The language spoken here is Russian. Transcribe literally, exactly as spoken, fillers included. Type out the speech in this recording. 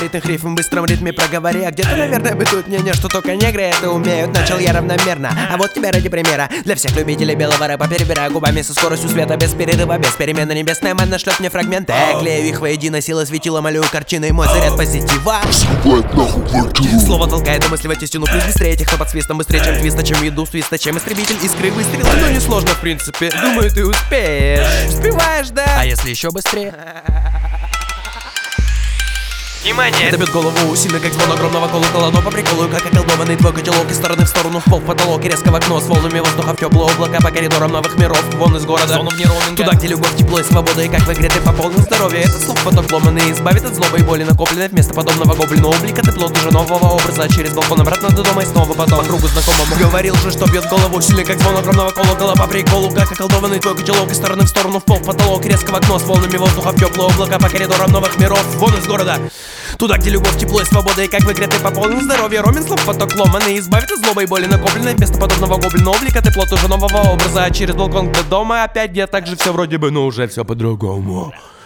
колоритных рифм в быстром ритме проговори. А где-то, наверное, бытует мнение, что только негры это умеют. Начал я равномерно, а вот тебя ради примера. Для всех любителей белого рэпа перебираю губами со скоростью света, без перерыва, без перемены. Небесная манна шлет мне фрагменты, я клею их воедино, сила светила, малюю картины. Мой заряд позитива Срубает нахуй квартиру. слово толкает домысливать истину, плюс быстрее тех, кто под свистом. Быстрее, чем твиста, чем еду свиста, чем истребитель искры выстрела. Ну не сложно в принципе, думаю ты успеешь. Успеваешь, да? А если еще быстрее? Внимание! Это бьет голову сильно, как звон огромного колокола. Но по приколу, как околдованный твой котелок. Из стороны в сторону, в пол, в потолок и резко в окно. С волнами воздуха в теплые облака по коридорам новых миров. Вон из города, зону вне роуминга. Туда, где любовь, тепло и свобода. И как в игре ты пополнил здоровье. Этот слов поток ломанный избавит от злобы и боли накопленной. Вместо подобного гоблина облика ты плод уже нового образа. Через балкон обратно до дома и снова потом по кругу знакомому. Говорил же, что бьет голову сильно, как звон огромного колокола. По приколу, как околдованный твой котелок. Из стороны в сторону, в пол, в потолок и резко в окно. С волнами воздуха в теплые облака по коридорам новых миров. Вон из города. Туда, где любовь, тепло и свобода. И как в игре ты пополнил здоровье. Ромин слов поток ломаный избавит от злобы и боли накопленной. Вместо подобного гоблина облика ты плод уже нового образа. А через балкон до дома опять где так же все вроде бы, но уже все по-другому.